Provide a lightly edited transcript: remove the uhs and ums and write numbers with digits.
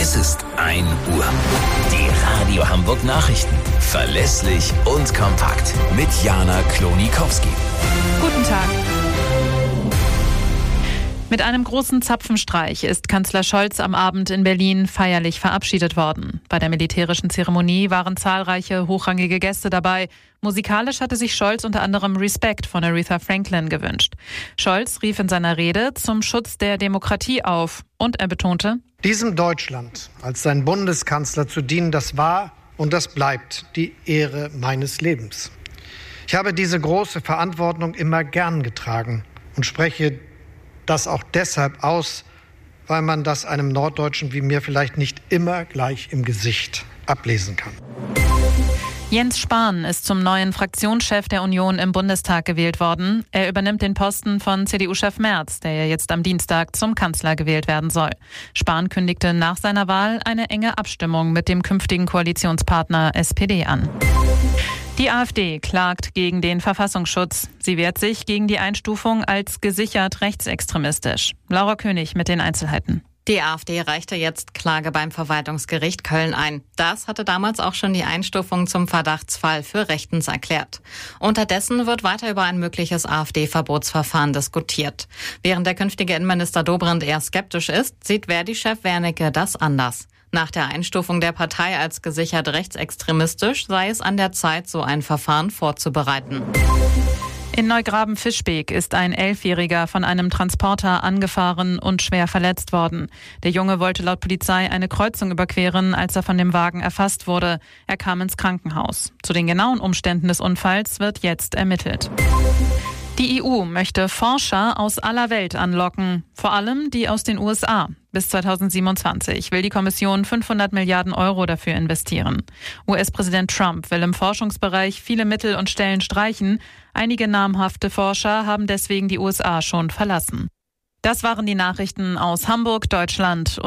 Es ist 1 Uhr. Die Radio Hamburg Nachrichten. Verlässlich und kompakt. Mit Jana Klonikowski. Guten Tag. Mit einem großen Zapfenstreich ist Kanzler Scholz am Abend in Berlin feierlich verabschiedet worden. Bei der militärischen Zeremonie waren zahlreiche hochrangige Gäste dabei. Musikalisch hatte sich Scholz unter anderem Respect von Aretha Franklin gewünscht. Scholz rief in seiner Rede zum Schutz der Demokratie auf und er betonte: Diesem Deutschland als sein Bundeskanzler zu dienen, das war und das bleibt die Ehre meines Lebens. Ich habe diese große Verantwortung immer gern getragen und spreche das auch deshalb aus, weil man das einem Norddeutschen wie mir vielleicht nicht immer gleich im Gesicht ablesen kann. Jens Spahn ist zum neuen Fraktionschef der Union im Bundestag gewählt worden. Er übernimmt den Posten von CDU-Chef Merz, der ja jetzt am Dienstag zum Kanzler gewählt werden soll. Spahn kündigte nach seiner Wahl eine enge Abstimmung mit dem künftigen Koalitionspartner SPD an. Die AfD klagt gegen den Verfassungsschutz. Sie wehrt sich gegen die Einstufung als gesichert rechtsextremistisch. Laura König mit den Einzelheiten. Die AfD reichte jetzt Klage beim Verwaltungsgericht Köln ein. Das hatte damals auch schon die Einstufung zum Verdachtsfall für rechtens erklärt. Unterdessen wird weiter über ein mögliches AfD-Verbotsverfahren diskutiert. Während der künftige Innenminister Dobrindt eher skeptisch ist, sieht Verdi-Chef Wernicke das anders. Nach der Einstufung der Partei als gesichert rechtsextremistisch sei es an der Zeit, so ein Verfahren vorzubereiten. In Neugraben-Fischbeek ist ein 11-Jähriger von einem Transporter angefahren und schwer verletzt worden. Der Junge wollte laut Polizei eine Kreuzung überqueren, als er von dem Wagen erfasst wurde. Er kam ins Krankenhaus. Zu den genauen Umständen des Unfalls wird jetzt ermittelt. Die EU möchte Forscher aus aller Welt anlocken, vor allem die aus den USA. Bis 2027 will die Kommission 500 Milliarden Euro dafür investieren. US-Präsident Trump will im Forschungsbereich viele Mittel und Stellen streichen. Einige namhafte Forscher haben deswegen die USA schon verlassen. Das waren die Nachrichten aus Hamburg, Deutschland.